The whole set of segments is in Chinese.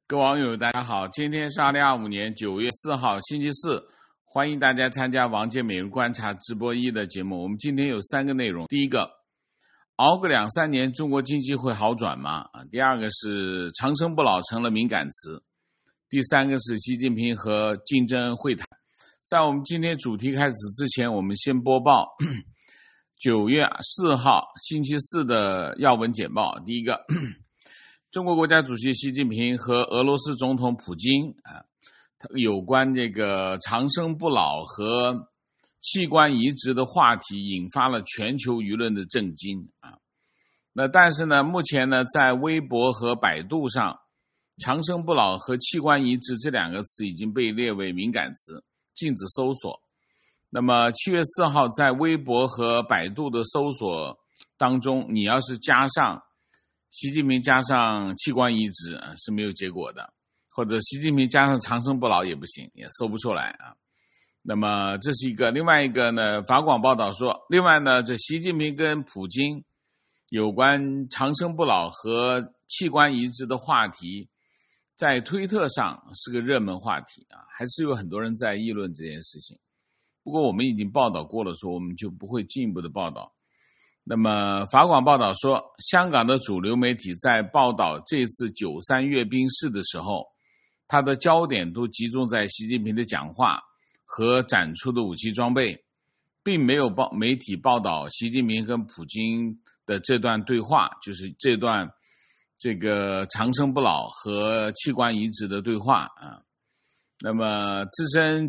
各位网友大家好，今天是2025年9月4号星期四，欢迎大家参加王健每日观察直播1的节目。我们今天有3个内容，第一个，熬个2-3年中国经济会好转吗？第二个是长生不老成了敏感词，第三个是习近平和金正恩会谈。在我们今天主题开始之前，我们先播报9月4号星期四的要闻简报。第一个，中国国家主席习近平和俄罗斯总统普京有关这个长生不老和器官移植的话题引发了全球舆论的震惊但是呢，目前呢，在微博和百度上，长生不老和器官移植这2个词已经被列为敏感词，禁止搜索。那么7月4号在微博和百度的搜索当中，你要是加上习近平加上器官移植是没有结果的，或者习近平加上长生不老也不行，也搜不出来那么这是一个。另外一个呢，法广报道说，另外呢，这习近平跟普京有关长生不老和器官移植的话题，在推特上是个热门话题还是有很多人在议论这件事情。不过我们已经报道过了，说我们就不会进一步的报道。那么法广报道说，香港的主流媒体在报道这次93阅兵式的时候，它的焦点都集中在习近平的讲话和展出的武器装备，并没有媒体报道习近平跟普京的这段对话，就是这段这个长生不老和器官移植的对话那么资深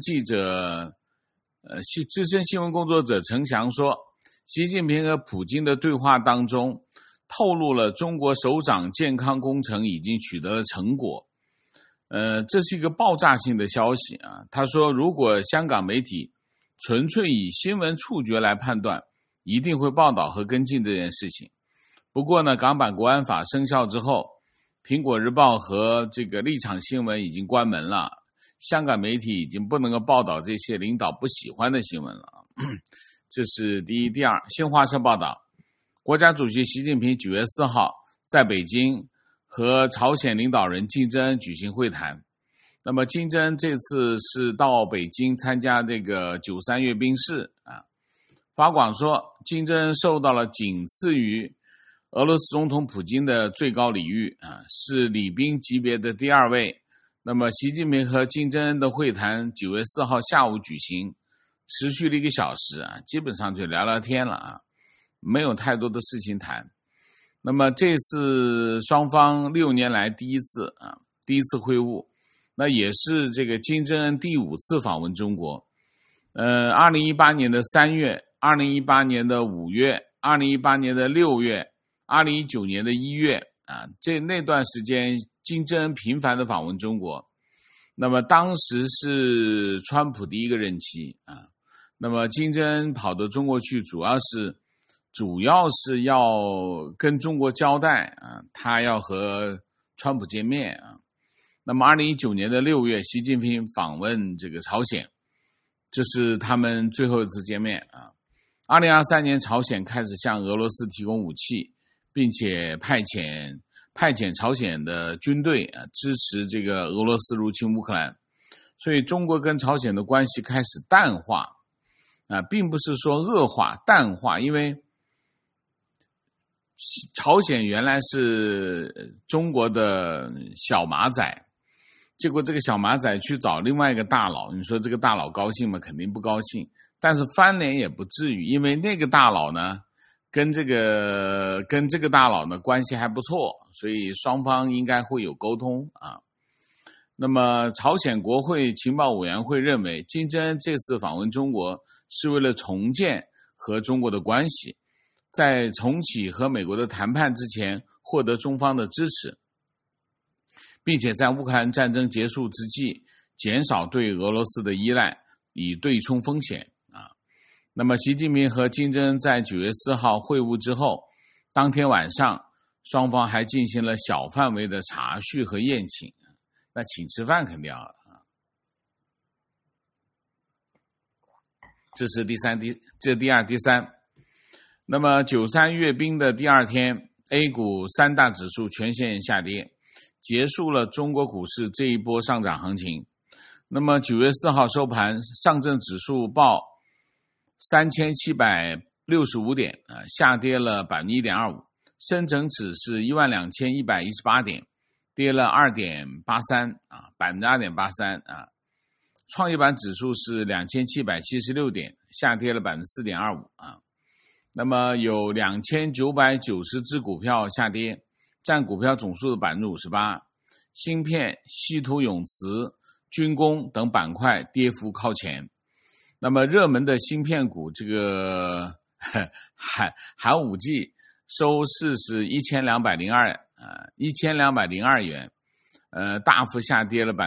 新闻工作者陈翔说，习近平和普京的对话当中透露了中国首长健康工程已经取得了成果。这是一个爆炸性的消息他说，如果香港媒体纯粹以新闻触觉来判断，一定会报道和跟进这件事情。不过呢，港版国安法生效之后，苹果日报和这个立场新闻已经关门了，香港媒体已经不能够报道这些领导不喜欢的新闻了这是第一。第二，新华社报道，国家主席习近平9月4号在北京和朝鲜领导人金正恩举行会谈。那么金正恩这次是到北京参加这个93阅兵式法广说，金正恩受到了仅次于俄罗斯总统普京的最高礼遇是礼宾级别的第2位。那么习近平和金正恩的会谈9月4号下午举行，持续了1个小时基本上就聊聊天了没有太多的事情谈。那么这次双方6年来第一次会晤，那也是这个金正恩第5次访问中国。2018年的3月、2018年的5月、2018年的6月、2019年的1月那段时间金正恩频繁的访问中国。那么当时是川普第1个任期那么金正恩跑到中国去，主要是要跟中国交代他要和川普见面那么2019年的6月，习近平访问这个朝鲜，这是他们最后一次见面2023年，朝鲜开始向俄罗斯提供武器，并且派遣朝鲜的军队支持这个俄罗斯入侵乌克兰，所以中国跟朝鲜的关系开始淡化并不是说恶化，淡化。因为朝鲜原来是中国的小马仔，结果这个小马仔去找另外一个大佬，你说这个大佬高兴吗？肯定不高兴，但是翻脸也不至于，因为那个大佬呢跟这个大佬呢关系还不错，所以双方应该会有沟通那么朝鲜国会情报委员会认为，金正恩这次访问中国是为了重建和中国的关系，在重启和美国的谈判之前获得中方的支持，并且在乌克兰战争结束之际减少对俄罗斯的依赖，以对冲风险那么习近平和金正恩在9月4号会晤之后，当天晚上双方还进行了小范围的茶叙和宴请，那请吃饭肯定要这是第二、第三。那么93阅兵的第2天，A 股3大指数全线下跌， 结束了中国股市这一波上涨行情。那么9月4号收盘，上证指数报3765点，下跌了 1.25%， 深成指是12118点，跌了 2.83%， 2.83%，创业板指数是2776点，下跌了 4.25%， 那么有2990只股票下跌，占股票总数的 58%， 芯片、稀土永磁、军工等板块跌幅靠前。那么热门的芯片股，这个寒武纪收市是1202元，大幅下跌了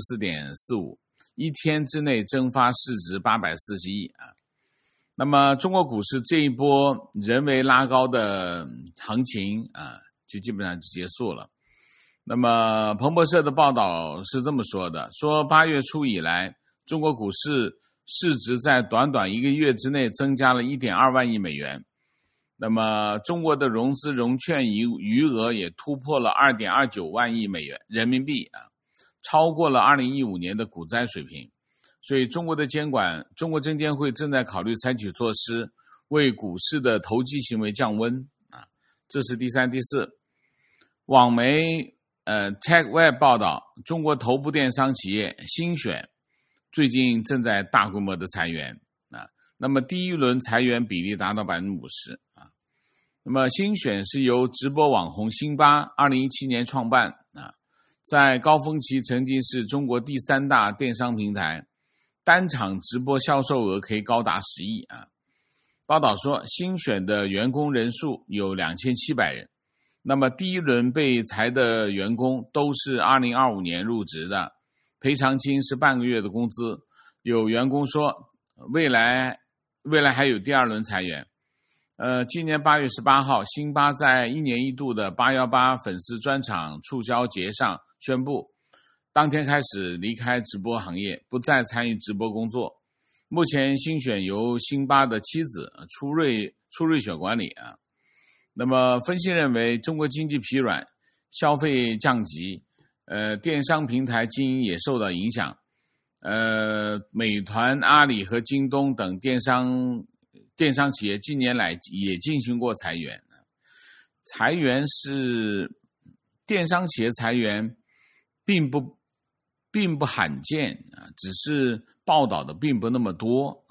14.45%， 一天之内蒸发市值840亿。那么中国股市这一波人为拉高的行情就基本上就结束了。那么彭博社的报道是这么说的，说8月初以来，中国股市市值在短短1个月之内增加了 1.2 万亿美元。那么中国的融资融券余额也突破了 2.29 万亿美元人民币，超过了2015年的股灾水平。所以中国证监会正在考虑采取措施，为股市的投机行为降温。这是第三、第四。网媒TechWeb 报道，中国头部电商企业新选最近正在大规模的裁员。那么第一轮裁员比例达到 50%。那么新选是由直播网红辛巴2017年创办，在高峰期曾经是中国第3大电商平台，单场直播销售额可以高达10亿。报道说新选的员工人数有2700人，那么第一轮被裁的员工都是2025年入职的，赔偿金是半个月的工资。有员工说未来还有第二轮裁员。今年8月18号，辛巴在1年1度的818粉丝专场促销节上宣布，当天开始离开直播行业，不再参与直播工作。目前新选由辛巴的妻子初瑞雪管理。那么分析认为，中国经济疲软，消费降级，电商平台经营也受到影响。美团、阿里和京东等电商企业近年来也进行过裁员。裁员是电商企业裁员并不罕见，只是报道的并不那么多。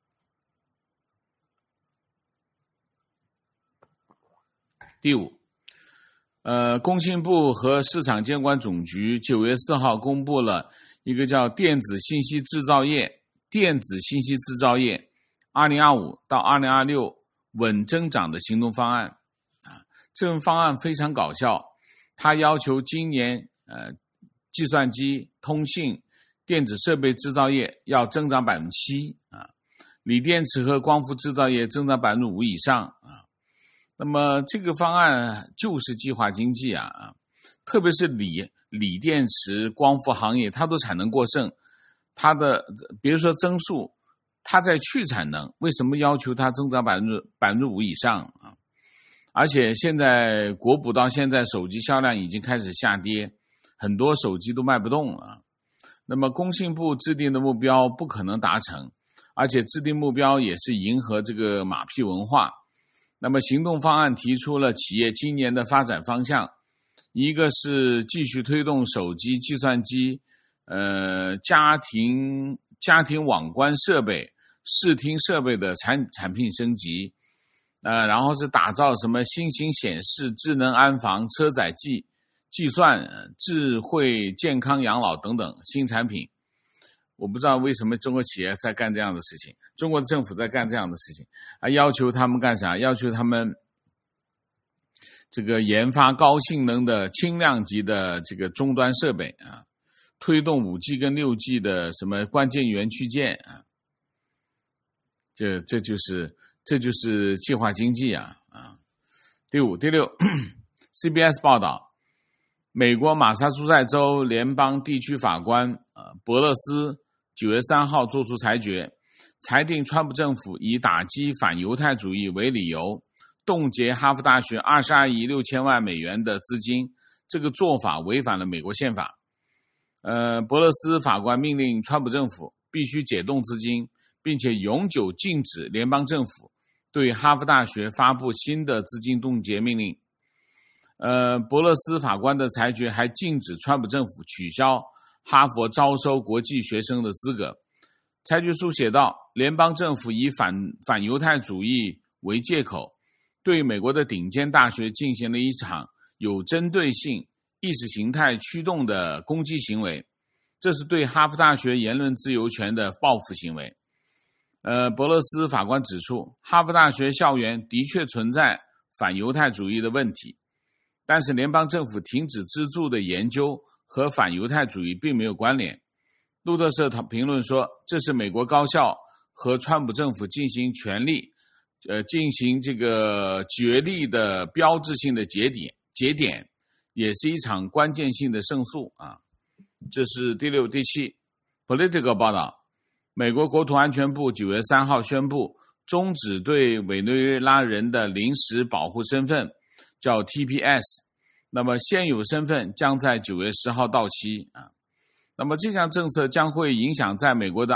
第五，工信部和市场监管总局9月4号公布了一个叫电子信息制造业2025到2026稳增长的行动方案。这份方案非常搞笑，它要求今年计算机、通信、电子设备制造业要增长 7%， 锂电池和光伏制造业增长 5% 以上。那么这个方案就是计划经济特别是锂电池、光伏行业，它都产能过剩，它的比如说增速，它在去产能，为什么要求它增长 5% 以上而且现在国补到现在手机销量已经开始下跌，很多手机都卖不动了。那么工信部制定的目标不可能达成，而且制定目标也是迎合这个马屁文化。那么行动方案提出了企业今年的发展方向，一个是继续推动手机、计算机、家庭网关设备、视听设备的产品升级，然后是打造什么新型显示、智能安防、车载计算、智慧健康养老等等新产品。我不知道为什么中国企业在干这样的事情，中国的政府在干这样的事情要求他们干啥？要求他们这个研发高性能的轻量级的这个终端设备推动 5G 跟 6G 的什么关键元器件这就是计划经济第五、第六CBS 报道，美国马萨诸塞州联邦地区法官伯勒斯9月3号作出裁决，裁定川普政府以打击反犹太主义为理由，冻结哈佛大学22亿6千万美元的资金， 这个做法违反了美国宪法。伯勒斯法官命令川普政府必须解冻资金，并且永久禁止联邦政府对哈佛大学发布新的资金冻结命令。伯勒斯法官的裁决还禁止川普政府取消哈佛招收国际学生的资格。裁决书写道，联邦政府以反犹太主义为借口，对美国的顶尖大学进行了一场有针对性、意识形态驱动的攻击行为，这是对哈佛大学言论自由权的报复行为。伯勒斯法官指出，哈佛大学校园的确存在反犹太主义的问题，但是联邦政府停止资助的研究和反犹太主义并没有关联。路透社评论说，这是美国高校和川普政府进行这个决力的标志性的节点，也是一场关键性的胜诉啊。这是第6、第7。Political 报道，美国国土安全部9月3号宣布终止对委内瑞拉人的临时保护身份，叫 TPS。那么现有身份将在9月10号到期啊。那么这项政策将会影响在美国的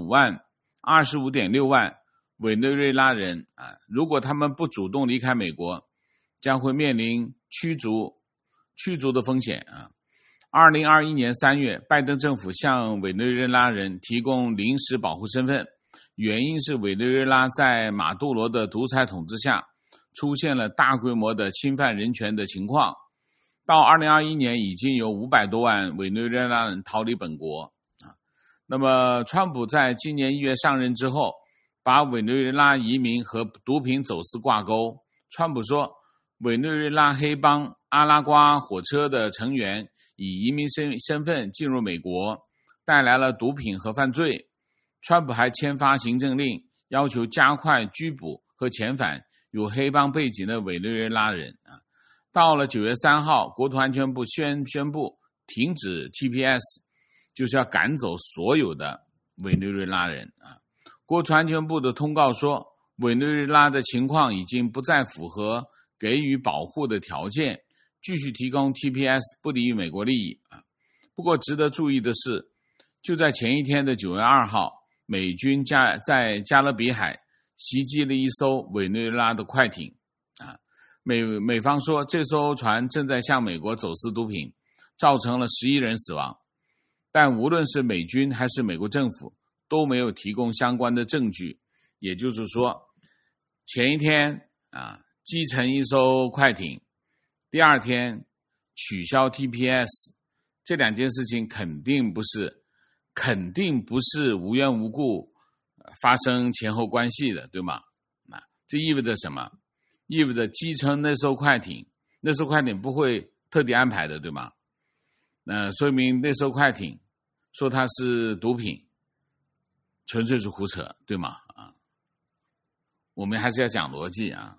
25.6万委内瑞拉人啊，如果他们不主动离开美国，将会面临驱逐的风险啊。2021年3月，拜登政府向委内瑞拉人提供临时保护身份，原因是委内瑞拉在马杜罗的独裁统治下出现了大规模的侵犯人权的情况。到2021年，已经有500多万委内瑞拉人逃离本国啊。那么，川普在今年1月上任之后，把委内瑞拉移民和毒品走私挂钩。川普说，委内瑞拉黑帮阿拉瓜火车的成员以移民身份进入美国，带来了毒品和犯罪。川普还签发行政令，要求加快拘捕和遣返有黑帮背景的委内瑞拉人啊。到了9月3号，国土安全部宣布停止 TPS， 就是要赶走所有的委内瑞拉人啊。国土安全部的通告说，委内瑞拉的情况已经不再符合给予保护的条件，继续提供 TPS 不利于美国利益啊。不过值得注意的是，就在前一天的9月2号，美军在加勒比海袭击了一艘委内瑞拉的快艇啊。美方说，这艘船正在向美国走私毒品，造成了11人死亡。但无论是美军还是美国政府都没有提供相关的证据，也就是说，前一天啊击沉一艘快艇，第二天取消 TPS， 这两件事情肯定不是无缘无故发生前后关系的，对吗？这意味着什么？意味着击沉那艘快艇不会特地安排的，对吗？说明那艘快艇说它是毒品，纯粹是胡扯，对吗？啊，我们还是要讲逻辑啊。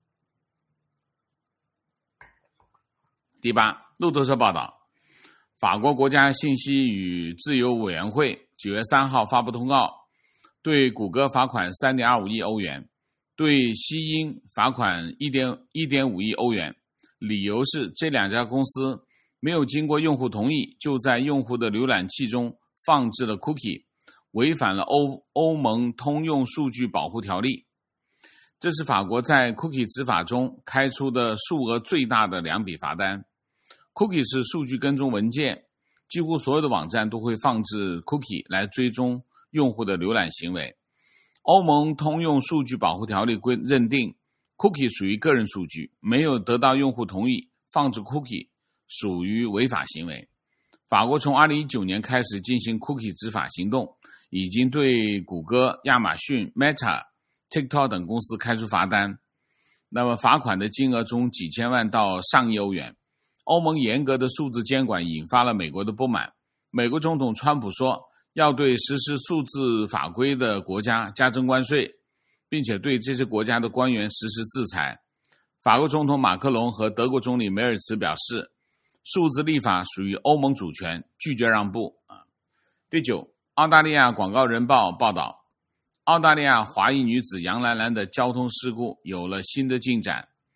第8，路透社报道，法国国家信息与自由委员会9月3号发布通告，对谷歌罚款 3.25 亿欧元，对西英罚款 1.5 亿欧元，理由是这两家公司没有经过用户同意，就在用户的浏览器中放置了 cookie， 违反了欧盟通用数据保护条例。这是法国在 cookie 执法中开出的数额最大的2笔罚单。cookie 是数据跟踪文件，几乎所有的网站都会放置 cookie 来追踪用户的浏览行为。欧盟通用数据保护条例认定 cookie 属于个人数据，没有得到用户同意放置 cookie 属于违法行为。法国从2019年开始进行 cookie 执法行动，已经对谷歌、亚马逊、Meta、TikTok 等公司开出罚单，那么罚款的金额从几千万到上亿欧元。欧盟严格的数字监管引发了美国的不满。美国总统川普说，要对实施数字法规的国家加征关税，并且对这些国家的官员实施制裁。法国总统马克龙和德国总理梅尔茨表示，数字立法属于欧盟主权，拒绝让步。第9，澳大利亚广告人报报道，澳大利亚华裔女子杨兰兰的交通事故有了新的进展。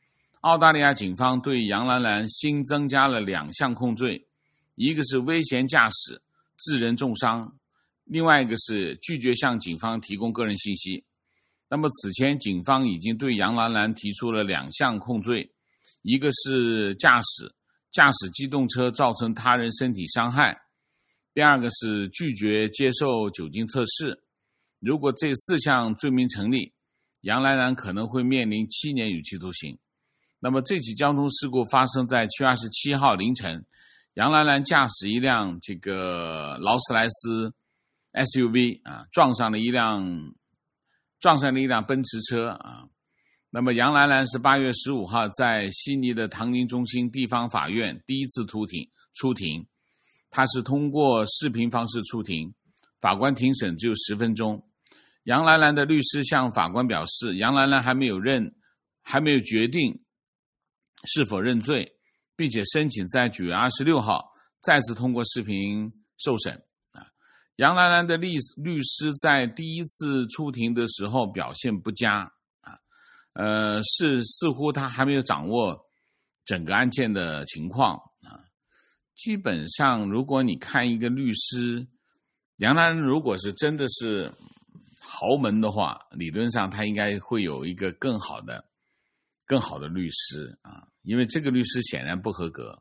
澳大利亚警方对杨兰兰新增加了2项控罪，一个是危险驾驶致人重伤，另外一个是拒绝向警方提供个人信息。那么此前警方已经对杨兰兰提出了2项控罪，一个是驾驶机动车造成他人身体伤害，第二个是拒绝接受酒精测试。如果这4项罪名成立，杨兰兰可能会面临7年有期徒刑。那么这起交通事故发生在7月27号凌晨，杨兰兰驾驶一辆这个劳斯莱斯 SUV 撞上了一辆奔驰车那么杨兰兰是8月15号在悉尼的唐宁中心地方法院第一次出庭，他是通过视频方式出庭，法官庭审只有10分钟。杨兰兰的律师向法官表示，杨兰兰还没有决定是否认罪，并且申请在9月26号再次通过视频受审。杨兰兰的律师在第一次出庭的时候表现不佳似乎他还没有掌握整个案件的情况基本上如果你看一个律师，杨兰兰如果是真的是豪门的话，理论上他应该会有一个更好的律师因为这个律师显然不合格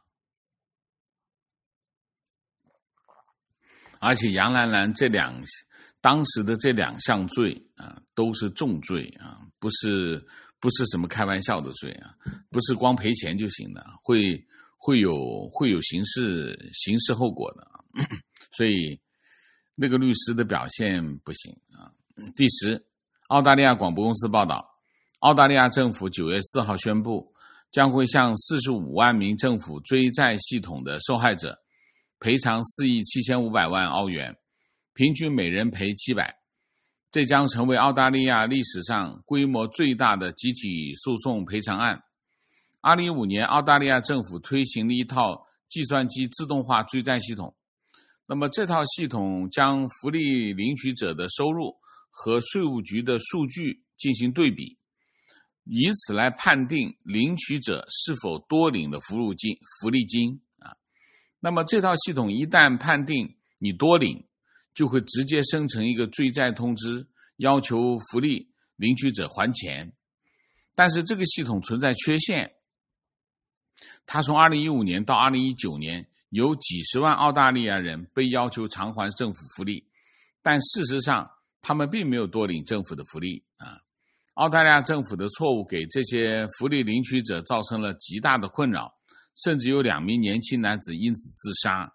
而且杨兰兰当时的这2项罪都是重罪不是什么开玩笑的罪不是光赔钱就行的，会有刑事后果的所以那个律师的表现不行第10，澳大利亚广播公司报道，澳大利亚政府9月4号宣布，将会向45万名政府追债系统的受害者赔偿4亿7500万澳元，平均每人赔700，这将成为澳大利亚历史上规模最大的集体诉讼赔偿案。2015年，澳大利亚政府推行了一套计算机自动化追债系统，那么这套系统将福利领取者的收入和税务局的数据进行对比，以此来判定领取者是否多领了福利金那么这套系统一旦判定你多领，就会直接生成一个追债通知，要求福利领取者还钱。但是这个系统存在缺陷，它从2015年到2019年有几十万澳大利亚人被要求偿还政府福利，但事实上他们并没有多领政府的福利澳大利亚政府的错误给这些福利领取者造成了极大的困扰，甚至有2名年轻男子因此自杀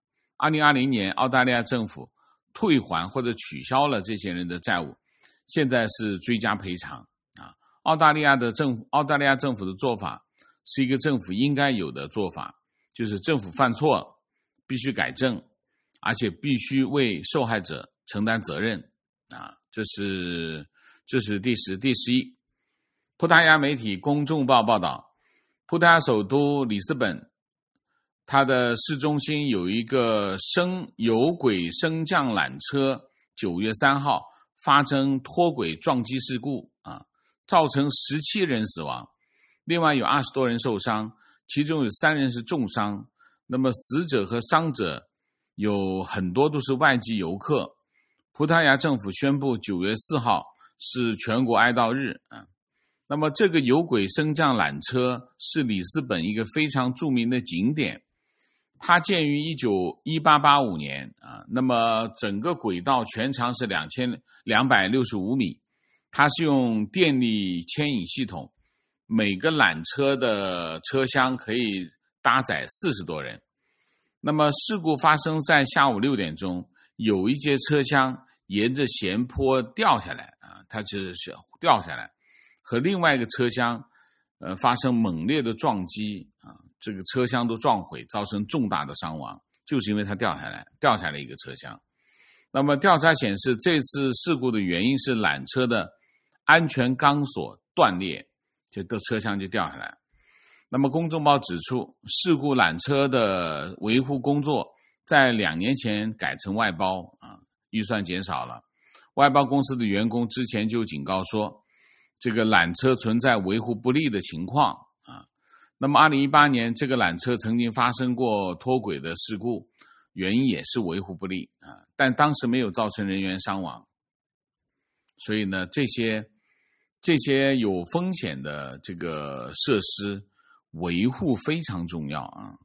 2020年，澳大利亚政府退还或者取消了这些人的债务，现在是追加赔偿澳大利亚政府的做法是一个政府应该有的做法，就是政府犯错必须改正，而且必须为受害者承担责任这是第10。第11，葡萄牙媒体公众报报道，葡萄牙首都里斯本，它的市中心有一个有轨升降缆车9月3号发生脱轨撞击事故造成17人死亡，另外有20多人受伤，其中有3人是重伤。那么死者和伤者有很多都是外籍游客。葡萄牙政府宣布9月4号是全国哀悼日那么这个有轨升降缆车是里斯本一个非常著名的景点，它建于1885年那么整个轨道全长是2265米，它是用电力牵引系统，每个缆车的车厢可以搭载40多人。那么事故发生在下午6点钟，有一节车厢沿着斜坡掉下来它就是掉下来，和另外一个车厢发生猛烈的撞击这个车厢都撞毁，造成重大的伤亡，就是因为它掉下来一个车厢。那么调查显示，这次事故的原因是缆车的安全钢索断裂，就车厢就掉下来。那么公众报指出，事故缆车的维护工作在2年前改成外包预算减少了。外包公司的员工之前就警告说， 这个缆车存在维护不力的情况啊。那么2018年这个缆车曾经发生过脱轨的事故，原因也是维护不力啊，但当时没有造成人员伤亡。所以呢，这些有风险的这个设施维护非常重要啊。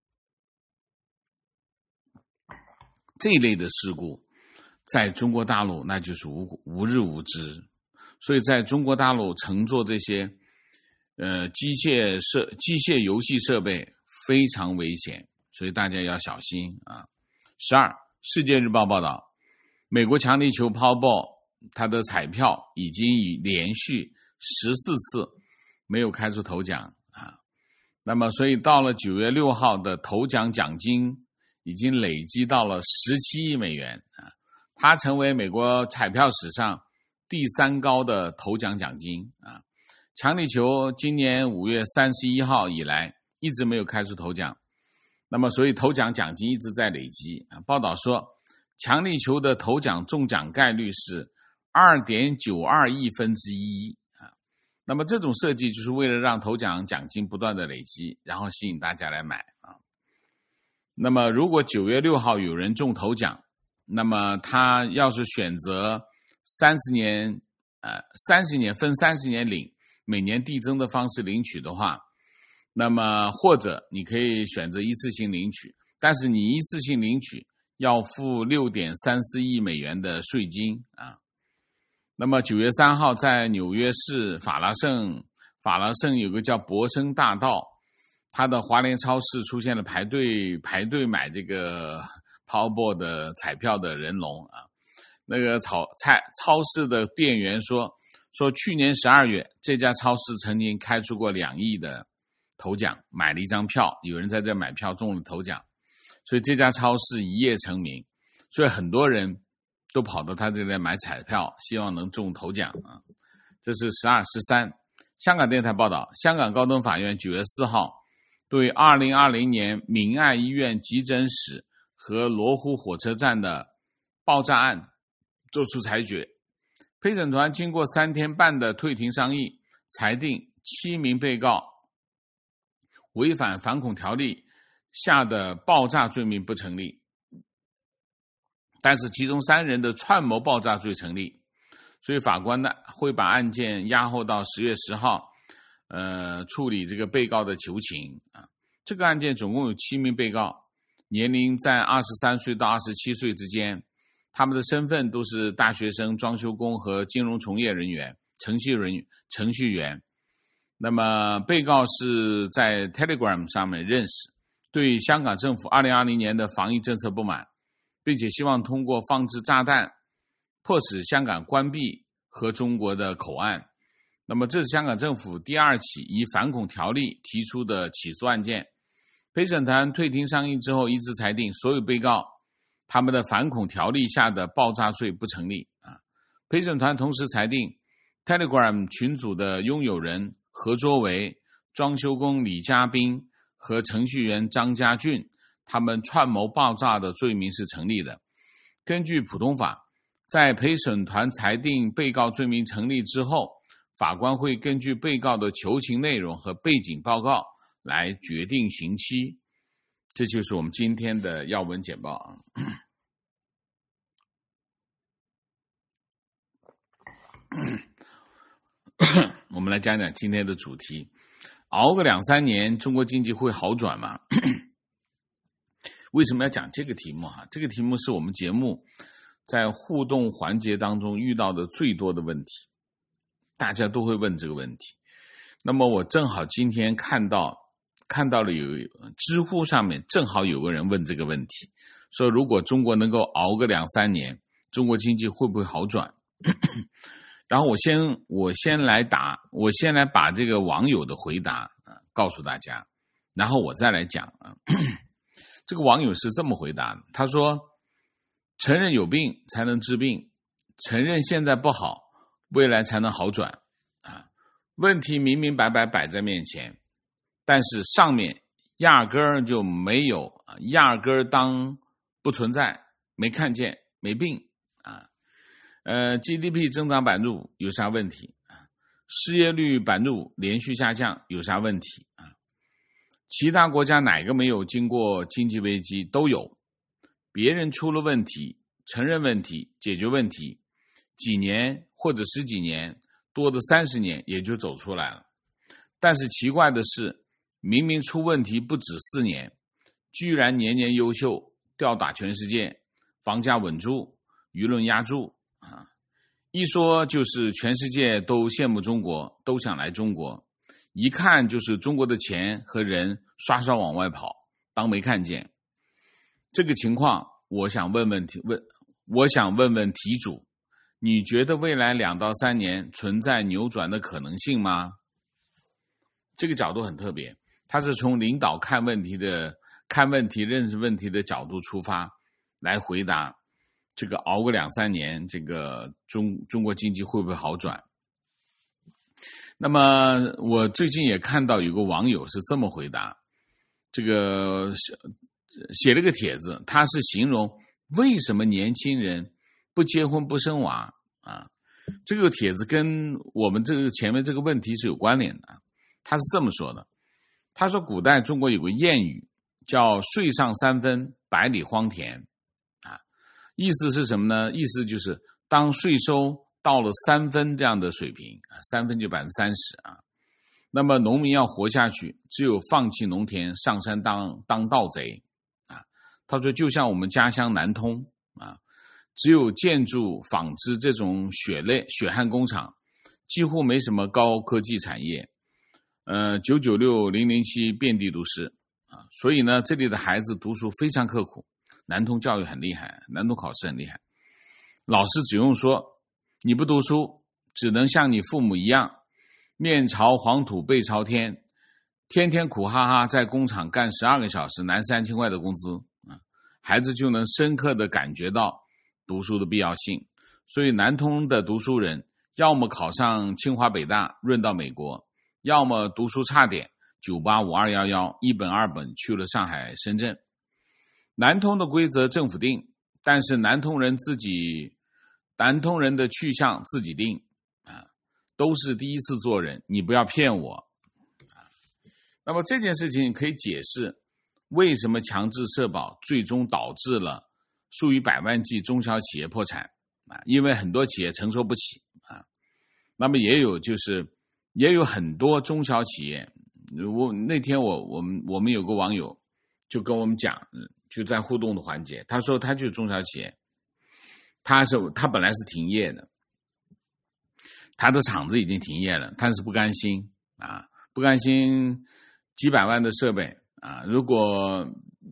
这一类的事故在中国大陆那就是无日无之，所以在中国大陆乘坐这些机械游戏设备非常危险，所以大家要小心啊。12世界日报报道，美国强力球 Powerball 它的彩票已经连续14次没有开出头奖啊。那么所以到了9月6号的头奖奖金已经累积到了17亿美元啊，它成为美国彩票史上第3高的头奖奖金啊。强力球今年5月31号以来一直没有开出头奖，那么所以头奖奖金一直在累积啊。报道说，强力球的头奖中奖概率是 2.92亿分之一啊。那么这种设计就是为了让头奖奖金不断的累积，然后吸引大家来买啊。那么如果9月6号有人中头奖，那么他要是选择30年分30年领，每年递增的方式领取的话，那么或者你可以选择一次性领取，但是你一次性领取要付 6.34 亿美元的税金啊。那么9月3号在纽约市法拉盛有个叫博生大道，它的华联超市出现了排队买这个 Powerball 的彩票的人龙啊。那个超市的店员说去年12月这家超市曾经开出过2亿的头奖，买了一张票，有人在这买票中了头奖，所以这家超市一夜成名，所以很多人都跑到他这里来买彩票，希望能中头奖啊。这是12、13。香港电台报道，香港高等法院9月4号对2020年明爱医院急诊室和罗湖火车站的爆炸案作出裁决。陪审团经过3天半的退庭商议，裁定7名被告违反反恐条例下的爆炸罪名不成立，但是其中3人的串谋爆炸罪成立，所以法官呢会把案件押后到10月10号处理这个被告的求情啊。这个案件总共有7名被告，年龄在23岁到27岁之间，他们的身份都是大学生、装修工和金融从业人员、程序员。那么被告是在 Telegram 上面认识，对香港政府2020年的防疫政策不满，并且希望通过放置炸弹迫使香港关闭和中国的口岸。那么这是香港政府第2起以反恐条例提出的起诉案件。陪审团退庭商议之后一致裁定所有被告他们的反恐条例下的爆炸罪不成立啊。陪审团同时裁定 Telegram 群组的拥有人何卓维、装修工李家斌和程序员张家俊，他们串谋爆炸的罪名是成立的。根据普通法，在陪审团裁定被告罪名成立之后，法官会根据被告的求情内容和背景报告来决定刑期。这就是我们今天的要闻简报啊。我们来讲讲今天的主题，熬个2-3年中国经济会好转吗？为什么要讲这个题目啊？这个题目是我们节目在互动环节当中遇到的最多的问题，大家都会问这个问题。那么我正好今天看到了有知乎上面正好有个人问这个问题，说如果中国能够熬个2-3年，中国经济会不会好转？然后我先来把这个网友的回答告诉大家，然后我再来讲啊。这个网友是这么回答的，他说：承认有病才能治病，承认现在不好，未来才能好转啊。问题明明白白摆在面前，但是上面压根儿就没有，压根儿当不存在，没看见，没病啊。GDP 增长5%有啥问题？ 失业率5%连续下降，有啥问题啊？其他国家哪个没有经过经济危机？都有。别人出了问题，承认问题，解决问题，几年或者10几年，多的30年也就走出来了。但是奇怪的是，明明出问题不止4年，居然年年优秀，吊打全世界，房价稳住，舆论压住啊！一说就是全世界都羡慕中国，都想来中国，一看就是中国的钱和人刷刷往外跑，当没看见。这个情况，我想问问题主，你觉得未来2到3年存在扭转的可能性吗？这个角度很特别，他是从领导看问题、认识问题的角度出发来回答这个熬个2、3年，这个中国经济会不会好转？那么我最近也看到有个网友是这么回答，这个写了个帖子，他是形容为什么年轻人不结婚不生娃啊？这个帖子跟我们这个前面这个问题是有关联的。他是这么说的，他说古代中国有个谚语叫岁上3分，百里荒田啊，意思是什么呢？意思就是当税收到了3分这样的水平，3分就30%啊，那么农民要活下去，只有放弃农田，上山当盗贼啊。他说就像我们家乡南通啊，只有建筑、纺织这种血汗工厂，几乎没什么高科技产业。996、007遍地都是啊，所以呢，这里的孩子读书非常刻苦，南通教育很厉害，南通考试很厉害。老师只用说，你不读书，只能像你父母一样，面朝黄土背朝天，天天苦哈哈在工厂干12个小时，拿3000块的工资啊，孩子就能深刻的感觉到读书的必要性。所以南通的读书人，要么考上清华北大，润到美国，要么读书差点，985、211，一本2本去了上海、深圳。南通的规则政府定，但是南通人的去向自己定啊，都是第一次做人，你不要骗我啊。那么这件事情可以解释为什么强制社保最终导致了数以百万计中小企业破产啊，因为很多企业承受不起啊。那么也有很多中小企业，那天我们有个网友就跟我们讲，就在互动的环节，他说他就是中小企业，他本来是停业的，他的厂子已经停业了，但是不甘心啊，不甘心几百万的设备啊，如果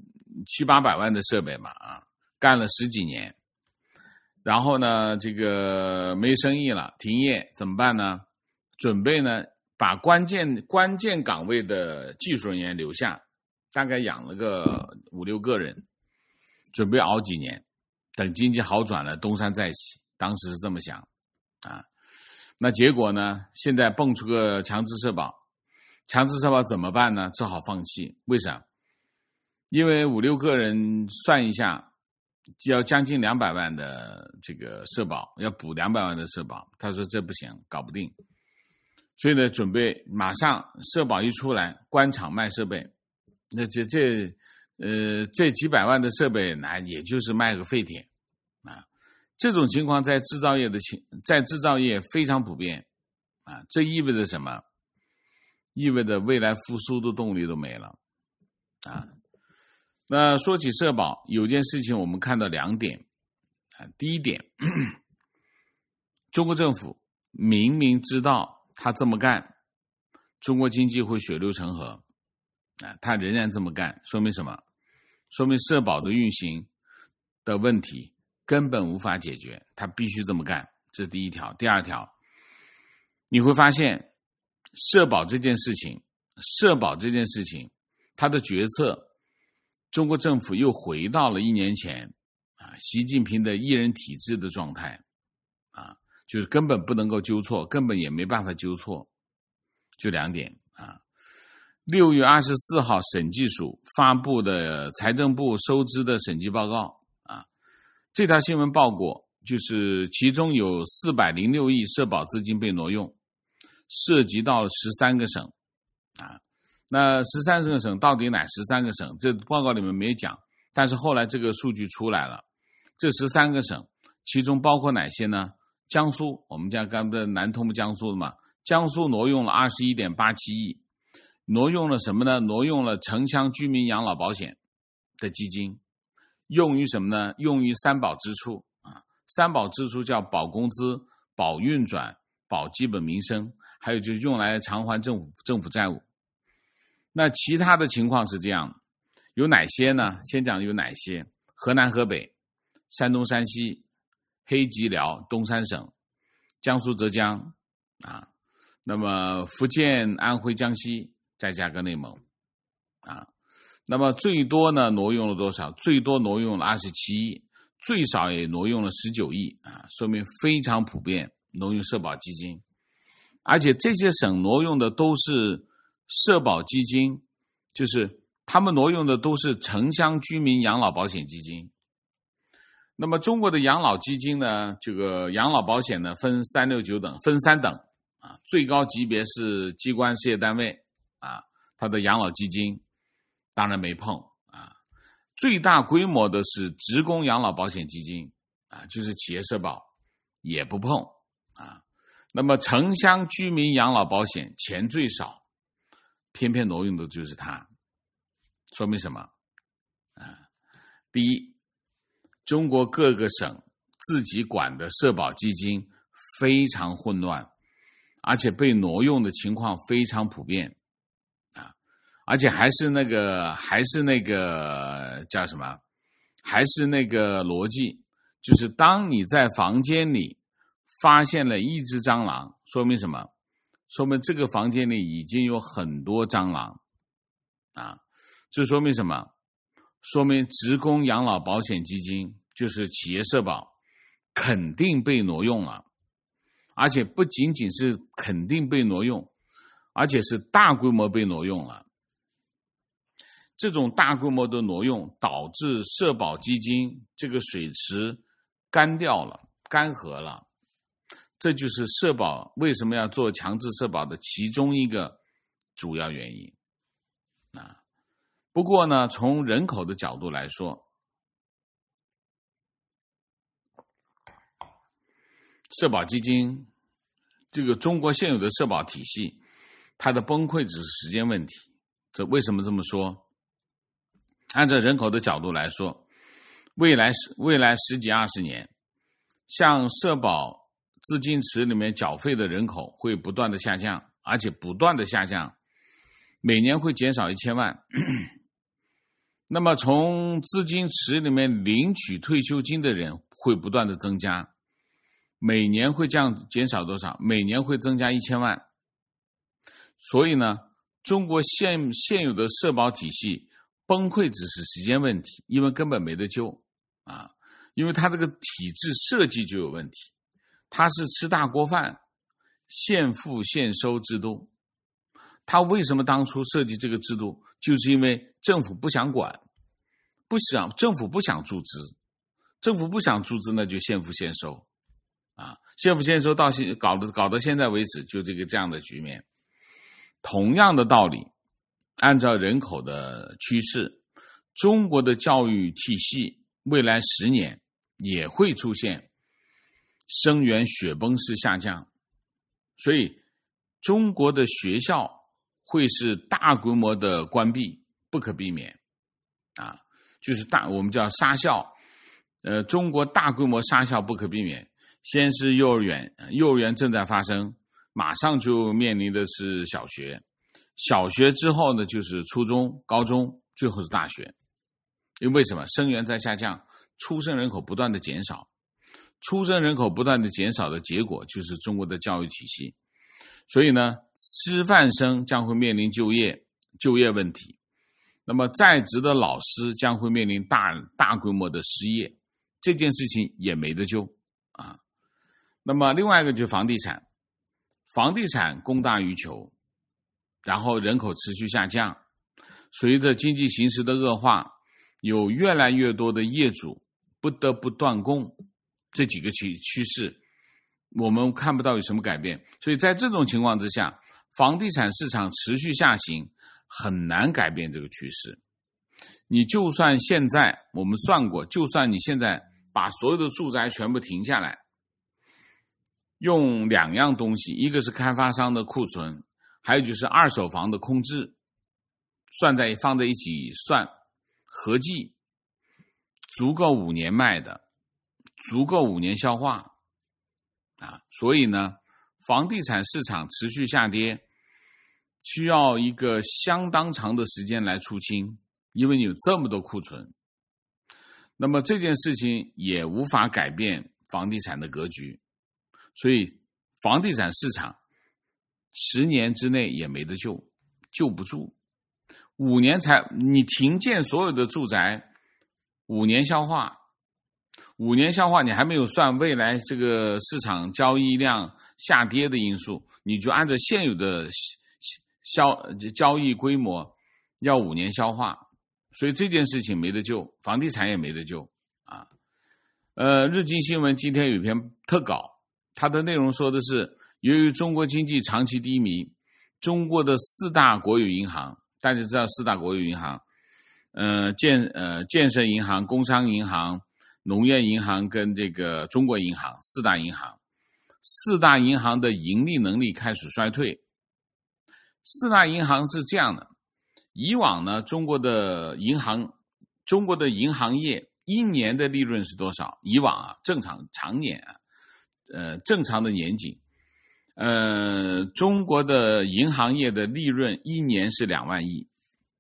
7、800万的设备嘛啊，干了10几年，然后呢这个没生意了，停业怎么办呢？准备呢把关键岗位的技术人员留下，大概养了个5、6个人，准备熬几年，等经济好转了东山再起，当时是这么想啊。那结果呢，现在蹦出个强制社保怎么办呢？只好放弃。为啥？因为5、6个人算一下，要将近200万的这个社保，要补200万的社保，他说这不行，搞不定。所以呢，准备马上社保一出来，关厂卖设备，那这几百万的设备，那也就是卖个废铁啊。这种情况在制造业非常普遍啊。这意味着什么？意味着未来复苏的动力都没了啊。那说起社保，有件事情我们看到2点啊。第一点，中国政府明明知道他这么干，中国经济会血流成河啊，他仍然这么干，说明什么？说明社保的运行的问题根本无法解决，他必须这么干，这是第一条。第二条，你会发现社保这件事情，他的决策，中国政府又回到了1年前啊，习近平的一人体制的状态啊。就是根本不能够纠错，根本也没办法纠错，就2点啊。6月24号，审计署发布的财政部收支的审计报告啊，这条新闻报过，就是其中有406亿社保资金被挪用， 涉及到了13个省啊。那13个省到底哪13个省？这报告里面没讲，但是后来这个数据出来了。这13个省，其中包括哪些呢？江苏，我们讲刚才南通不江苏的嘛，江苏挪用了21.87亿，挪用了什么呢？挪用了城乡居民养老保险的基金，用于什么呢？用于三保支出啊，三保支出叫保工资、保运转、保基本民生，还有就是用来偿还政府债务。那其他的情况是这样，有哪些呢？先讲有哪些：河南、河北、山东、山西、黑吉辽、东三省、江苏、浙江啊，那么福建、安徽、江西，再加个内蒙啊。那么最多呢挪用了多少？最多挪用了27亿，最少也挪用了19亿啊，说明非常普遍挪用社保基金，而且这些省挪用的都是社保基金，就是他们挪用的都是城乡居民养老保险基金。那么中国的养老基金呢，这个养老保险呢分369等，分3等啊，最高级别是机关事业单位啊，它的养老基金当然没碰啊。最大规模的是职工养老保险基金啊，就是企业社保也不碰啊。那么城乡居民养老保险钱最少，偏偏挪用的就是它，说明什么啊？第一，中国各个省自己管的社保基金非常混乱，而且被挪用的情况非常普遍啊，而且还是那个叫什么？还是那个逻辑，就是当你在房间里发现了一只蟑螂，说明什么？说明这个房间里已经有很多蟑螂啊，这说明什么？说明职工养老保险基金就是企业社保肯定被挪用了，而且不仅仅是肯定被挪用，而且是大规模被挪用了。这种大规模的挪用导致社保基金这个水池干掉了，干涸了，这就是社保为什么要做强制社保的其中一个主要原因啊。不过呢，从人口的角度来说，社保基金这个中国现有的社保体系，它的崩溃只是时间问题。这为什么这么说？按照人口的角度来说，未来10几20年，向社保资金池里面缴费的人口会不断的下降，而且不断的下降，每年会减少1000万。那么从资金池里面领取退休金的人会不断的增加，每年会减少多少？每年会增加1000万。所以呢，中国现有的社保体系崩溃只是时间问题，因为根本没得救啊！因为它这个体制设计就有问题，它是吃大锅饭、现付现收制度。它为什么当初设计这个制度？就是因为政府不想管，政府不想注资，政府不想注资，那就现付现收啊！现付现收搞到现在为止，就这样的局面。同样的道理，按照人口的趋势，中国的教育体系未来10年也会出现生源雪崩式下降，所以中国的学校会是大规模的关闭，不可避免啊，就是我们叫杀校，中国大规模杀校不可避免。先是幼儿园，幼儿园正在发生，马上就面临的是小学，小学之后呢就是初中、高中，最后是大学。因为什么？生源在下降，出生人口不断的减少，出生人口不断的减少的结果就是中国的教育体系。所以呢，师范生将会面临就业问题，那么在职的老师将会面临大规模的失业，这件事情也没得救啊。那么另外一个就是房地产，房地产供大于求，然后人口持续下降，随着经济形势的恶化，有越来越多的业主不得不断供，这几个趋势我们看不到有什么改变。所以在这种情况之下，房地产市场持续下行，很难改变这个趋势。你就算现在我们算过，就算你现在把所有的住宅全部停下来，用2样东西，一个是开发商的库存，还有就是二手房的空置，放在一起算，合计足够5年卖的，足够5年消化所以呢，房地产市场持续下跌，需要一个相当长的时间来出清，因为你有这么多库存。那么这件事情也无法改变房地产的格局，所以房地产市场10年之内也没得救，救不住。5年你停建所有的住宅，5年消化，5年消化，你还没有算未来这个市场交易量下跌的因素，你就按照现有的交易规模要5年消化，所以这件事情没得救，房地产也没得救日经新闻今天有一篇特稿，它的内容说的是，由于中国经济长期低迷，中国的4大国有银行，大家知道4大国有银行，建设银行、工商银行、农业银行跟这个中国银行4大银行，4大银行的盈利能力开始衰退。4大银行是这样的，以往呢，中国的银行业1年的利润是多少？以往正常常年正常的年景，中国的银行业的利润1年是2万亿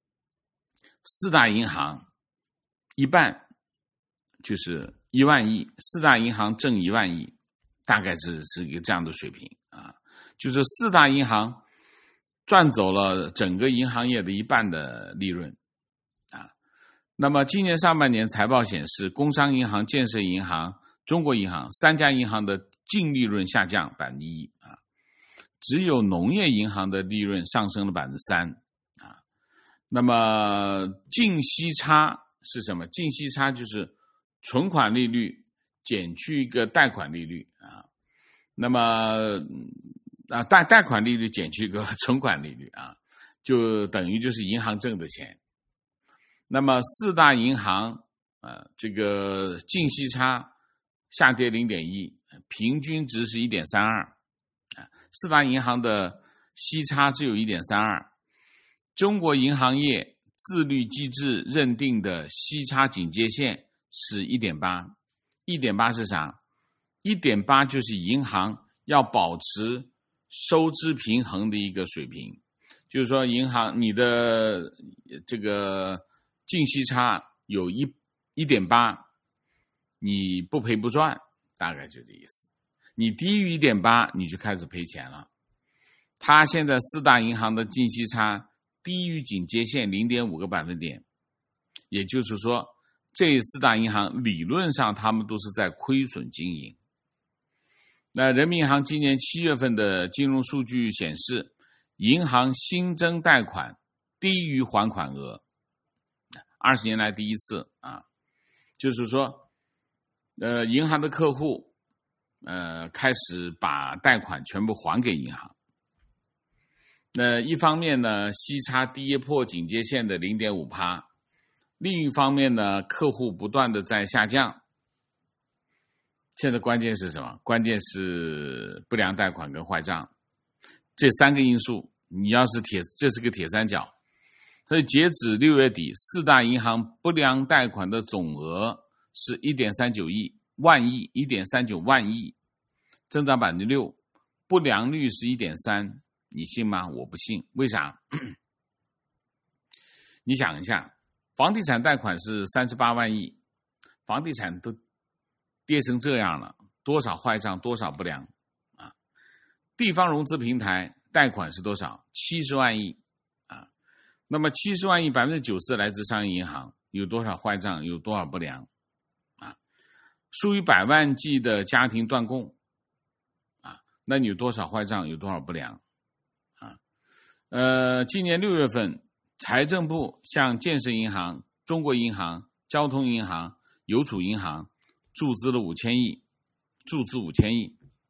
，4大银行一半就是1万亿，4大银行挣1万亿，大概是一个这样的水平就是4大银行赚走了整个银行业的一半的利润那么今年上半年财报显示，工商银行、建设银行、中国银行3家银行的净利润下降 1% 只有农业银行的利润上升了 3% 那么净息差是什么？净息差就是存款利率减去一个贷款利率那么贷款利率减去一个存款利率就等于就是银行挣的钱。那么4大银行这个净息差下跌 0.1， 平均值是 1.32 4大银行的息差只有 1.32， 中国银行业自律机制认定的息差警戒线是 1.8 1.8 是啥？ 1.8 就是银行要保持收支平衡的一个水平，就是说银行你的这个净息差有 1.8， 你不赔不赚，大概就这意思。你低于 1.8 你就开始赔钱了。他现在4大银行的净息差低于警戒线 0.5 个百分点，也就是说这4大银行理论上他们都是在亏损经营。那人民银行今年7月份的金融数据显示，银行新增贷款低于还款额，20年来第一次就是说银行的客户开始把贷款全部还给银行。那一方面呢，息差跌破警戒线的 0.5%， 另一方面呢，客户不断的在下降。现在关键是什么？关键是不良贷款跟坏账，这3个因素，你要是这是个铁三角。所以截止6月底，4大银行不良贷款的总额是 1.39 万亿，增长 6%， 不良率是 1.3%， 你信吗？我不信。为啥？你想一下，房地产贷款是38万亿，房地产都跌成这样了，多少坏账，多少不良地方融资平台贷款是多少？70万亿那么70万亿 90% 来自商业银行，有多少坏账，有多少不良数以百万计的家庭断供那你有多少坏账，有多少不良今年6月份财政部向建设银行、中国银行、交通银行、邮储银行注资了5000亿，注资5000亿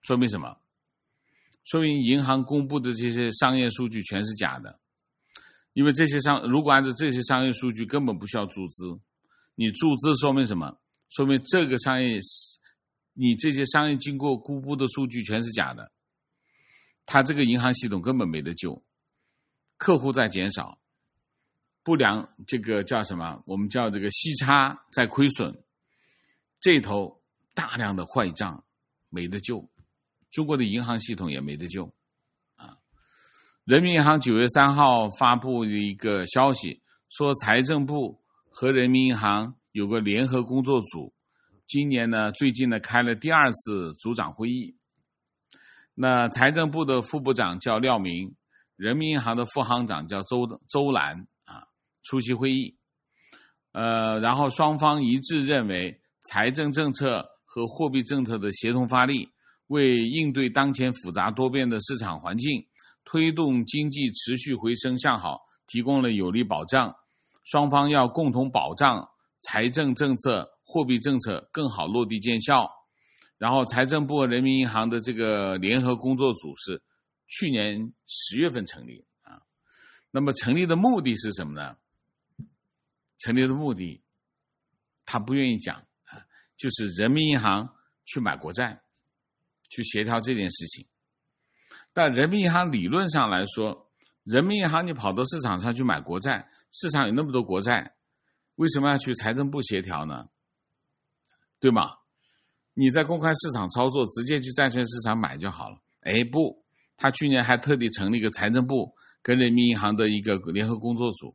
说明什么？说明银行公布的这些商业数据全是假的。因为如果按照这些商业数据根本不需要注资，你注资说明什么？说明这个你这些商业经过公布的数据全是假的，它这个银行系统根本没得救，客户在减少，不良这个叫什么？我们叫这个息差在亏损，这头大量的坏账没得救，中国的银行系统也没得救。人民银行9月3号发布的一个消息，说财政部和人民银行有个联合工作组，今年呢最近呢开了第2次组长会议。那财政部的副部长叫廖明，人民银行的副行长叫周兰出席会议。然后双方一致认为，财政政策和货币政策的协同发力，为应对当前复杂多变的市场环境，推动经济持续回升向好提供了有力保障。双方要共同保障财政政策、货币政策更好落地见效。然后财政部和人民银行的这个联合工作组是去年10月份成立那么成立的目的是什么呢？成立的目的他不愿意讲就是人民银行去买国债，去协调这件事情。但人民银行理论上来说，人民银行你跑到市场上去买国债，市场有那么多国债，为什么要去财政部协调呢？对吗？你在公开市场操作，直接去债券市场买就好了。不，他去年还特地成立一个财政部跟人民银行的一个联合工作组，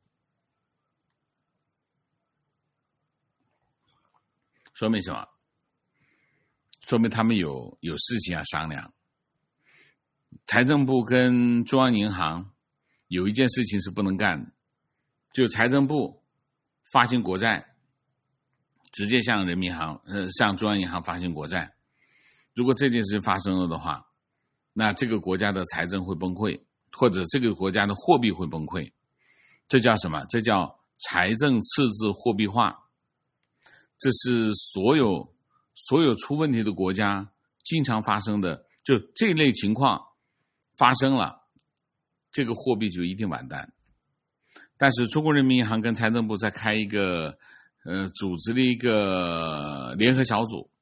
说明什么？说明他们有事情要商量。财政部跟中央银行有一件事情是不能干的，就财政部发行国债，直接向人民银行向中央银行发行国债。如果这件事发生了的话，那这个国家的财政会崩溃，或者这个国家的货币会崩溃。这叫什么？这叫财政赤字货币化。这是所有出问题的国家经常发生的，就这类情况发生了，这个货币就一定完蛋。但是中国人民银行跟财政部在开一个组织的一个联合小组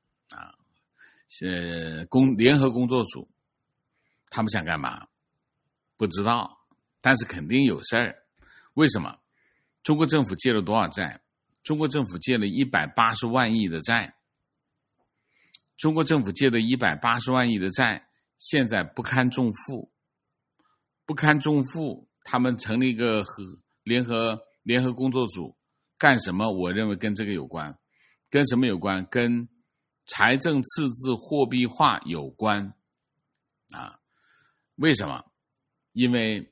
联合工作组，他们想干嘛？不知道，但是肯定有事儿。为什么？中国政府借了多少债？中国政府借了180万亿的债。中国政府借的180万亿的债，现在不堪重负。不堪重负，他们成立一个联合工作组，干什么？我认为跟这个有关。跟什么有关？跟财政赤字货币化有关为什么？因为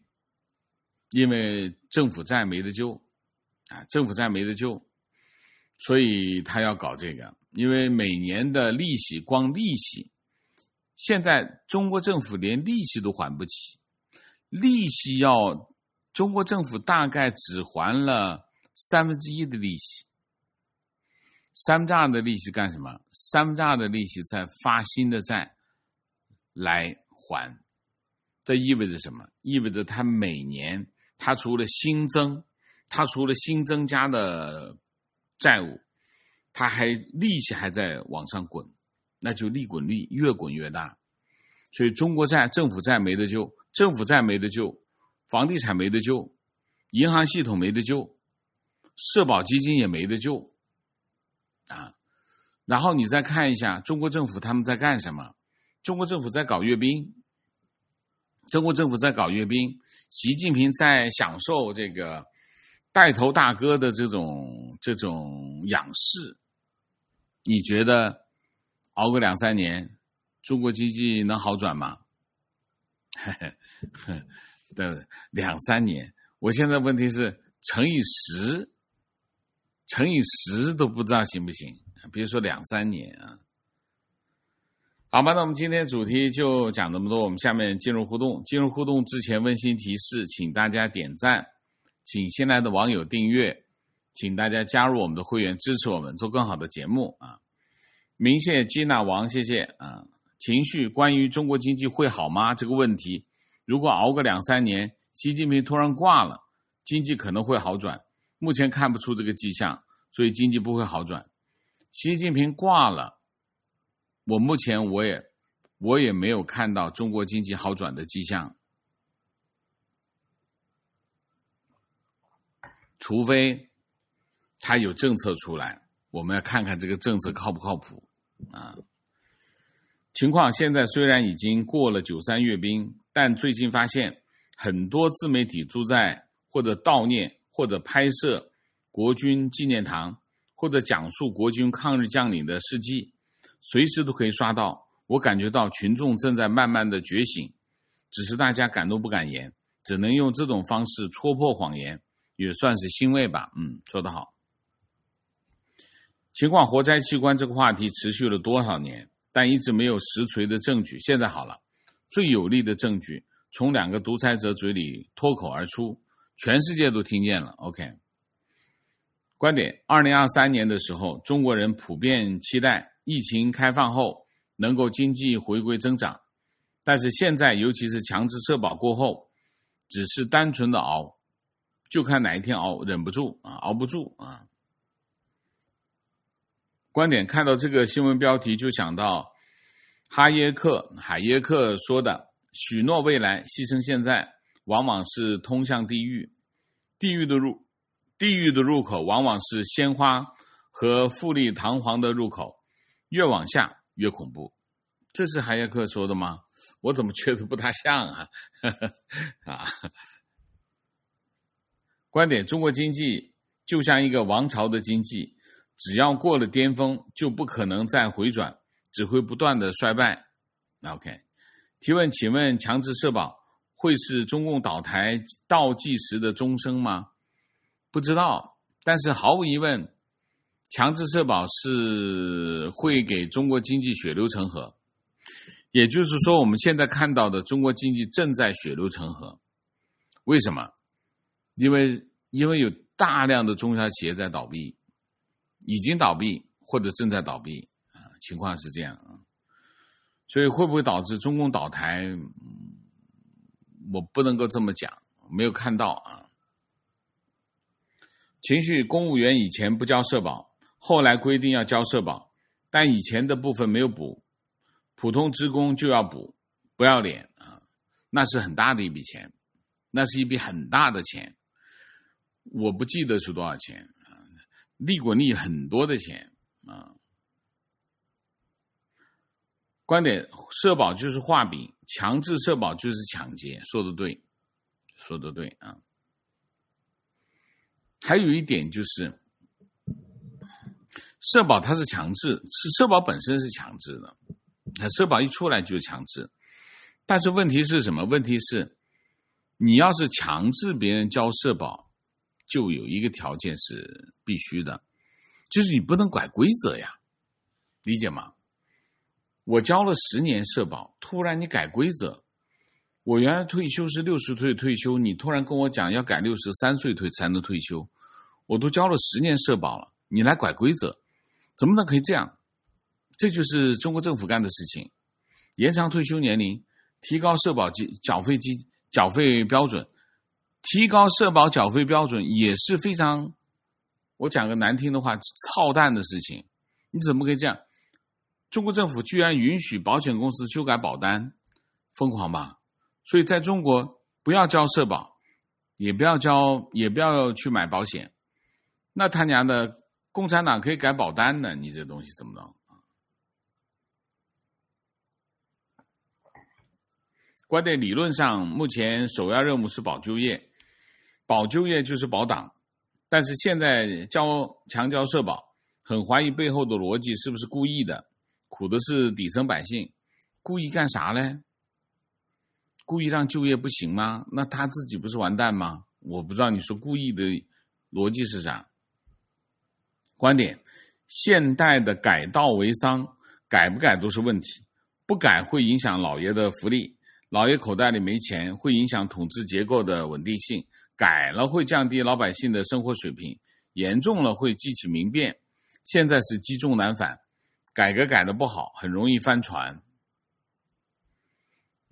政府债没得救政府债没得救，所以他要搞这个。因为每年的利息，光利息，现在中国政府连利息都还不起，利息中国政府大概只还了1/3的利息。2/3的利息干什么？2/3的利息再发新的债来还。这意味着什么？意味着他每年他除了新增加的债务，他利息还在往上滚，那就利滚利越滚越大。所以中国债、政府债没得救，政府债没得救，房地产没得救，银行系统没得救，社保基金也没得救然后你再看一下中国政府他们在干什么？中国政府在搞阅兵，习近平在享受这个带头大哥的这种仰视。你觉得熬个2-3年，中国经济能好转吗？2-3年，我现在问题是乘以10都不知道行不行，别说2-3年好吧，那我们今天主题就讲这么多，我们下面进入互动。进入互动之前温馨提示，请大家点赞，请新来的网友订阅，请大家加入我们的会员，支持我们做更好的节目明谢基娜王，谢谢情绪，关于中国经济会好吗这个问题，如果熬个2-3年，习近平突然挂了，经济可能会好转，目前看不出这个迹象，所以经济不会好转。习近平挂了，目前我也没有看到中国经济好转的迹象，除非他有政策出来，我们要看看这个政策靠不靠谱啊。情况现在虽然已经过了93阅兵，但最近发现很多自媒体都在或者悼念或者拍摄国军纪念堂，或者讲述国军抗日将领的事迹，随时都可以刷到。我感觉到群众正在慢慢的觉醒，只是大家敢怒不敢言，只能用这种方式戳破谎言，也算是欣慰吧。说得好。情况活摘器官这个话题持续了多少年，但一直没有实锤的证据。现在好了，最有力的证据从2个独裁者嘴里脱口而出，全世界都听见了。 OK， 观点：2023年的时候，中国人普遍期待疫情开放后能够经济回归增长，但是现在尤其是强制社保过后，只是单纯的熬，就看哪一天熬忍不住熬不住啊。观点：看到这个新闻标题就想到海耶克说的，许诺未来，牺牲现在，往往是通向地狱。地狱的入口往往是鲜花和富丽堂皇的入口，越往下越恐怖。这是海耶克说的吗？我怎么觉得不大像啊？观点：中国经济就像一个王朝的经济，只要过了巅峰就不可能再回转，只会不断的衰败。 OK， 提问：请问强制社保会是中共倒台倒计时的钟声吗？不知道，但是毫无疑问，强制社保是会给中国经济血流成河。也就是说，我们现在看到的中国经济正在血流成河。为什么？因为有大量的中小企业在倒闭，已经倒闭或者正在倒闭，情况是这样。所以会不会导致中共倒台，我不能够这么讲，没有看到啊。情绪：公务员以前不交社保，后来规定要交社保，但以前的部分没有补，普通职工就要补，不要脸啊！那是很大的一笔钱，那是一笔很大的钱，我不记得是多少钱，利滚利很多的钱啊。观点：社保就是画饼，强制社保就是抢劫。说得对啊。还有一点就是，社保它是强制，社保本身是强制的，社保一出来就是强制。但是问题是什么？问题是你要是强制别人交社保，就有一个条件是必须的，就是你不能改规则呀，理解吗？我交了10年社保，突然你改规则，我原来退休是60岁退休，你突然跟我讲要改63岁才能退休，我都交了10年社保了，你来改规则，怎么能可以这样？这就是中国政府干的事情，延长退休年龄，提高社保缴费标准，提高社保缴费标准也是非常，我讲个难听的话，操蛋的事情。你怎么可以这样？中国政府居然允许保险公司修改保单，疯狂吧？所以在中国不要交社保，也不要去买保险。那他娘的，共产党可以改保单呢？你这东西怎么弄？观点：理论上，目前首要任务是保就业，保就业就是保党，但是现在强交社保，很怀疑背后的逻辑是不是故意的，苦的是底层百姓。故意干啥呢？故意让就业不行吗？那他自己不是完蛋吗？我不知道你说故意的逻辑是啥。观点：现代的改道为桑，改不改都是问题，不改会影响老爷的福利，老爷口袋里没钱，会影响统治结构的稳定性，改了会降低老百姓的生活水平，严重了会激起民变。现在是积重难返，改革改得不好，很容易翻船。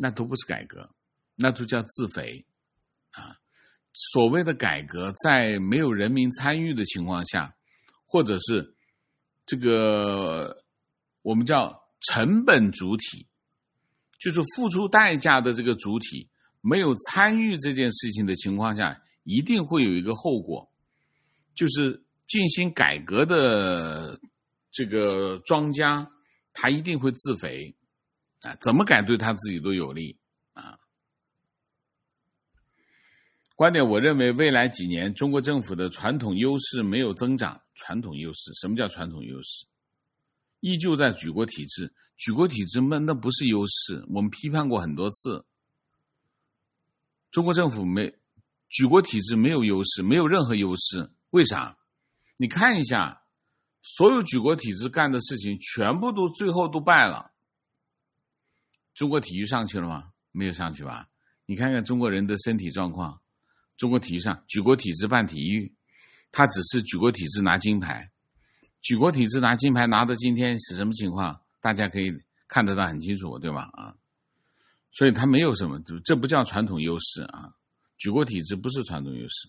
那都不是改革，那都叫自肥啊。所谓的改革，在没有人民参与的情况下，或者是这个我们叫成本主体，就是付出代价的这个主体没有参与这件事情的情况下，一定会有一个后果，就是进行改革的这个庄家，他一定会自肥啊，怎么改对他自己都有利啊。观点，我认为未来几年中国政府的传统优势没有增长。传统优势，什么叫传统优势？依旧在举国体制，举国体制那不是优势，我们批判过很多次。中国政府举国体制没有优势，没有任何优势。为啥？你看一下，所有举国体制干的事情，全部都最后都败了。中国体育上去了吗？没有上去吧？你看看中国人的身体状况，中国体育上，举国体制办体育，他只是举国体制拿金牌，举国体制拿金牌拿到今天是什么情况？大家可以看得到很清楚，对吧？啊，所以他没有什么，这不叫传统优势啊，举国体制不是传统优势。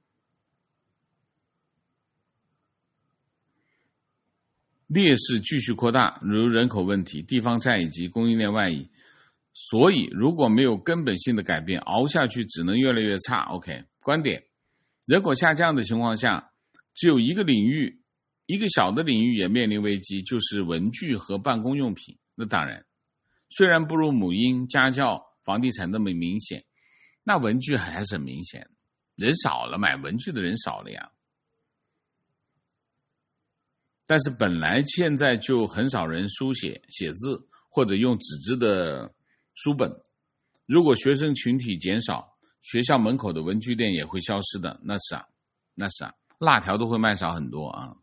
劣势继续扩大，如人口问题、地方债以及供应链外移。所以如果没有根本性的改变，熬下去只能越来越差。 OK， 观点，人口下降的情况下，只有一个领域，一个小的领域也面临危机，就是文具和办公用品。那当然虽然不如母婴、家教、房地产那么明显，那文具还是很明显，人少了，买文具的人少了呀。但是本来现在就很少人书写写字或者用纸质的书本，如果学生群体减少，学校门口的文具店也会消失的。那是啊，辣条都会卖少很多啊。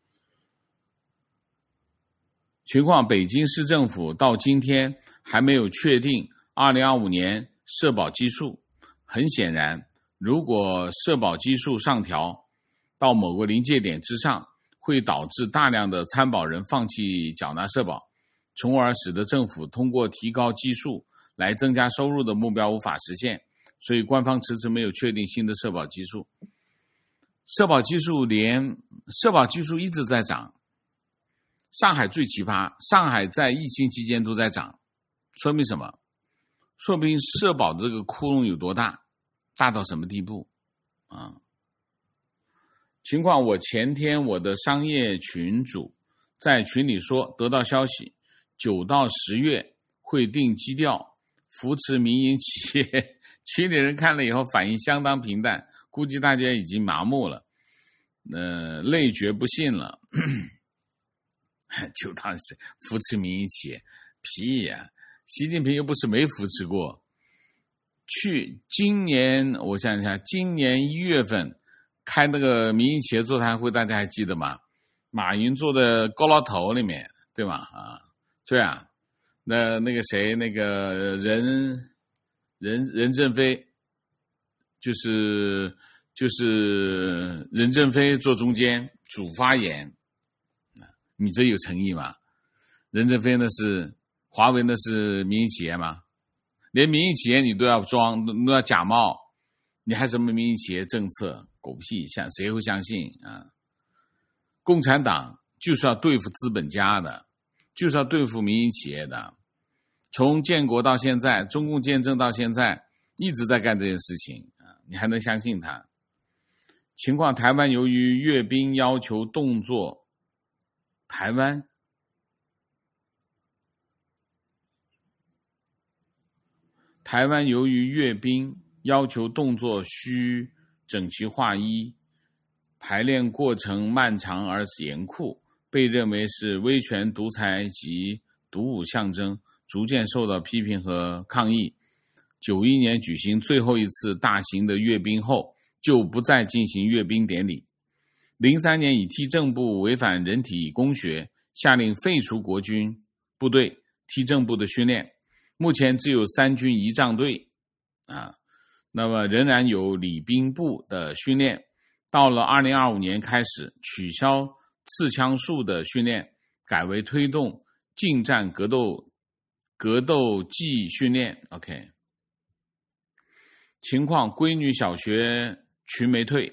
情况，北京市政府到今天还没有确定2025年社保基数。很显然，如果社保基数上调到某个临界点之上，会导致大量的参保人放弃缴纳社保，从而使得政府通过提高基数来增加收入的目标无法实现，所以官方迟迟没有确定新的社保基数。社保基数一直在涨，上海最奇葩，上海在疫情期间都在涨，说明什么？说明社保的这个窟窿有多大，大到什么地步啊？情况，我前天我的商业群主在群里说，得到消息9到10月会定基调扶持民营企业，群里人看了以后反应相当平淡，估计大家已经麻木了，累觉不信了。9到10扶持民营企业，屁呀！习近平又不是没扶持过。今年我想一下，今年1月份开那个民营企业座谈会，大家还记得吗？马云坐在高楼头里面，对吧？啊，对啊，那个谁，那个任正非，就是任正非坐中间主发言，你这有诚意吗？任正非那是华为，那是民营企业吗？连民营企业你都要装，都要假冒，你还什么民营企业政策？狗屁，谁会相信啊？共产党就是要对付资本家的，就是要对付民营企业的。从建国到现在，中共建政到现在，一直在干这件事情啊，你还能相信他？情况，台湾由于阅兵要求动作，台湾由于阅兵要求动作需整齐划一，排练过程漫长而严酷，被认为是威权独裁及独武象征，逐渐受到批评和抗议。91年举行最后一次大型的阅兵后，就不再进行阅兵典礼。03年以踢正部违反人体工学，下令废除国军部队踢正部的训练。目前只有3军仪仗队啊，那么仍然有礼兵部的训练。到了2025年开始取消刺枪术的训练，改为推动近战格斗格斗技训练 OK。 情况，闺女小学群没退，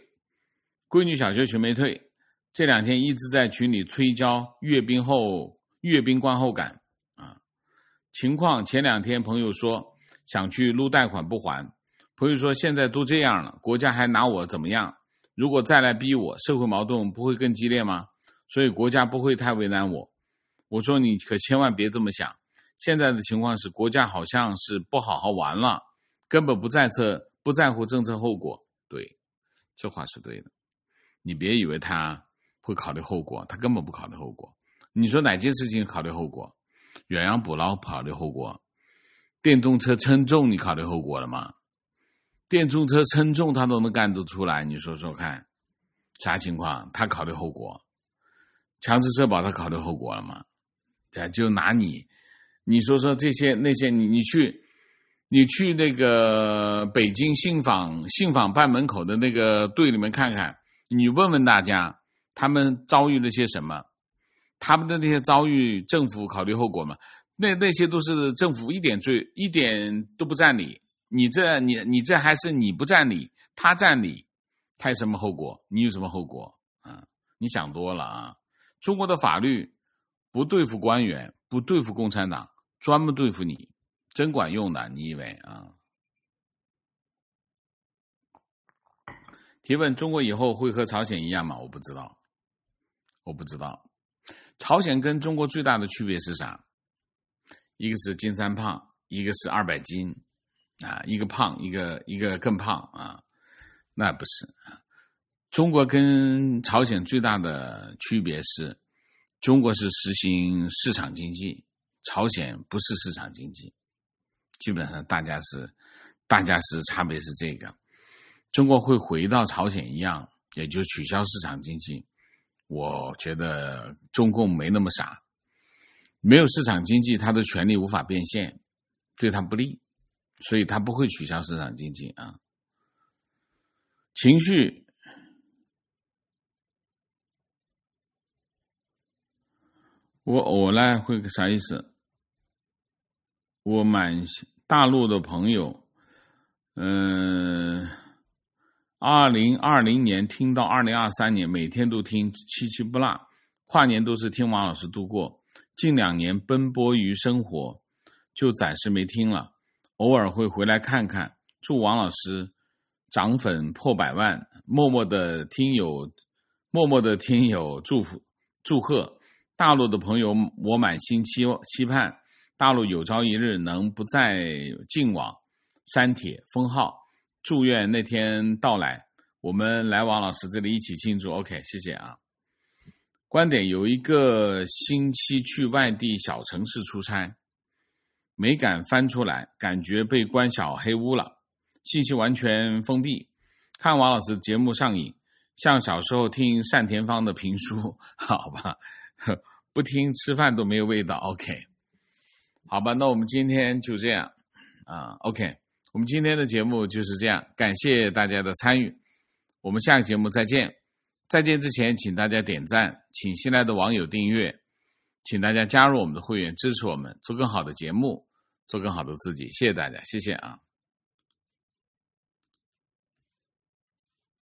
这2天一直在群里催交阅兵观后感啊。情况，前2天朋友说想去撸贷款不还，朋友说现在都这样了，国家还拿我怎么样？如果再来逼我，社会矛盾不会更激烈吗？所以国家不会太为难我。我说你可千万别这么想，现在的情况是国家好像是不好好玩了，根本不在乎政策后果。对，这话是对的。你别以为他会考虑后果，他根本不考虑后果。你说哪件事情考虑后果？远洋捕捞考虑后果，电动车称重你考虑后果了吗？电动车称重他都能干得出来，你说说看啥情况？他考虑后果。强制社保他考虑后果了吗？就拿你说说这些那些，你去那个北京信访办门口的那个队里面看看，你问问大家他们遭遇了些什么，他们的那些遭遇政府考虑后果吗？那些都是政府一点都不占理，你这还是你不占理，他占理，他有什么后果？你有什么后果啊？你想多了啊！中国的法律不对付官员，不对付共产党，专门对付你，真管用的，你以为啊？提问：中国以后会和朝鲜一样吗？我不知道。朝鲜跟中国最大的区别是啥？一个是金三胖，一个是200斤啊，一个胖，一个更胖啊，那不是。中国跟朝鲜最大的区别是，中国是实行市场经济，朝鲜不是市场经济。基本上大家是差别是这个。中国会回到朝鲜一样，也就取消市场经济。我觉得中共没那么傻，没有市场经济，他的权利无法变现，对他不利，所以他不会取消市场经济啊。情绪，我来会个啥意思？我满大陆的朋友2020年听到2023年，每天都听七七不落，跨年都是听王老师度过，近2年奔波于生活，就暂时没听了，偶尔会回来看看。祝王老师涨粉破100万，默默的听友祝贺。大陆的朋友，我满心期盼大陆有朝一日能不再禁网、删帖、封号，祝愿那天到来，我们来王老师这里一起庆祝。 OK， 谢谢啊。观点：有一个星期去外地小城市出差，没敢翻出来，感觉被关小黑屋了，信息完全封闭，看王老师节目上瘾，像小时候听单田芳的评书，好吧，不听吃饭都没有味道。 OK， 好吧，那我们今天就这样啊。 OK， 我们今天的节目就是这样，感谢大家的参与，我们下个节目再见。再见之前请大家点赞，请新来的网友订阅，请大家加入我们的会员，支持我们做更好的节目，做更好的自己。谢谢大家，谢谢啊。